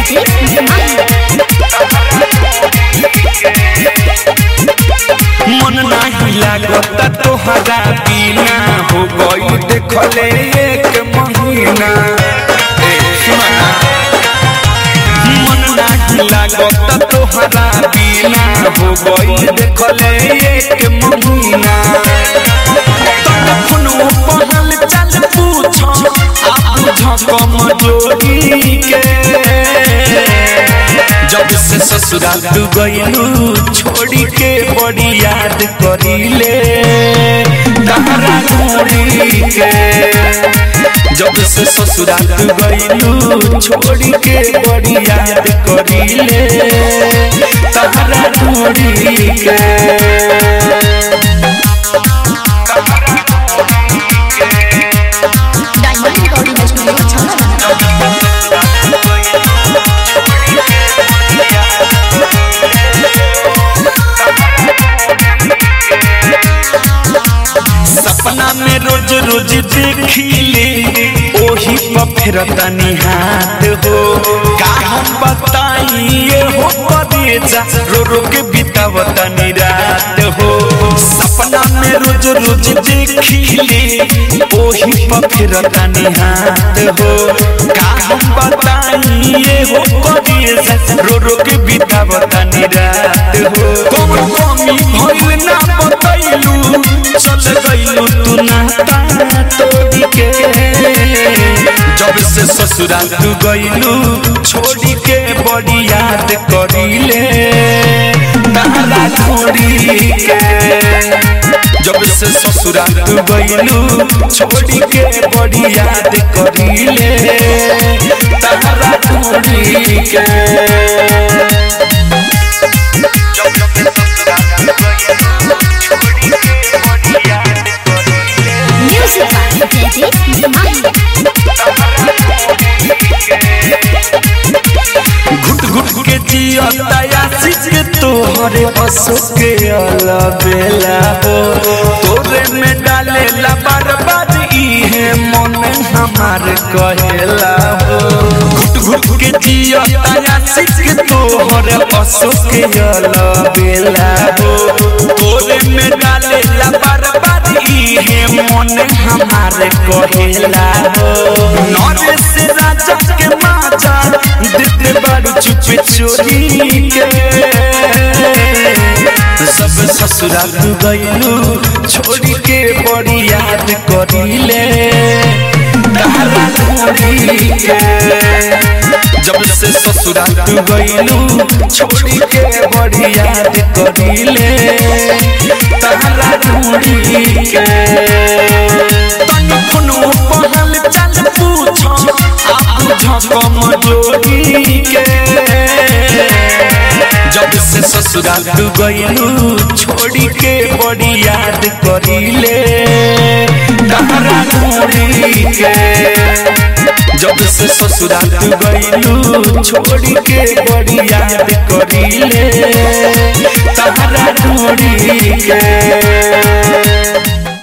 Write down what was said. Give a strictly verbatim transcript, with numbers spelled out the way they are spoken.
मन नहीं लागता तोहरा बिना हो गई देखले एक महीना। मन नहीं लागता तोहरा बिना हो गई देखले एक महीना। पहल चल पूछ कम जोड़ी के जब से ससुराल तू गइलू छोड़ी के बड़ी याद करीले तहरा छोड़ी के। जब से ससुराल तू गइलू छोड़ी के बड़ी याद करीले तहरा छोड़ी के। सपना में रोज रोज देखिले ओही पर फिर तनी हाथ हो का हम बताइए हो परेजा रो रो के बितावतनी रात हो। सपना में रोज रोज देखिले ओही पर फिर तनी हाथ हो का हम बताइए हो परेजा रो रो के बितावतनी रात हो। कौन कमी भइल ना बताइलू चल गइलू तू नाता तोड़ी के। जब से ससुराल तू गइलू छोड़ी के बड़ी याद करीले तहरा छोड़ी के। जब से ससुराल तू गइलू छोड़ी के बड़ी याद करीले तहरा छोड़ी के। घुट घुट के जियता आशिक तोहरे असो के अलबेला हो तोरे में डालेला बार बार इहे मन हमार कहेला हो। घुट घुट के जियता आशिक तोहरे असो के अलबेला हो तोरे में डालेला बार बार इहे मन हमार कहेला हो। नरेश राजा के माचा देते बारू चुपे चोरी के। सब ससुराल तू गइलू छोड़ी के बड़ी याद करीले तहरा छोड़ी के। जब से ससुराल तू गइलू छोड़ी के बड़ी याद करीले तहरा छोड़ी के। तनु फनु पहल चल पूछ कम जोड़ी के। जब से ससुराल तू गइलू छोड़ी के बड़ी याद करीले तहरा छोड़ी के। जब से ससुराल तू गइलू छोड़ी के बड़ी याद करीले तहरा छोड़ी के।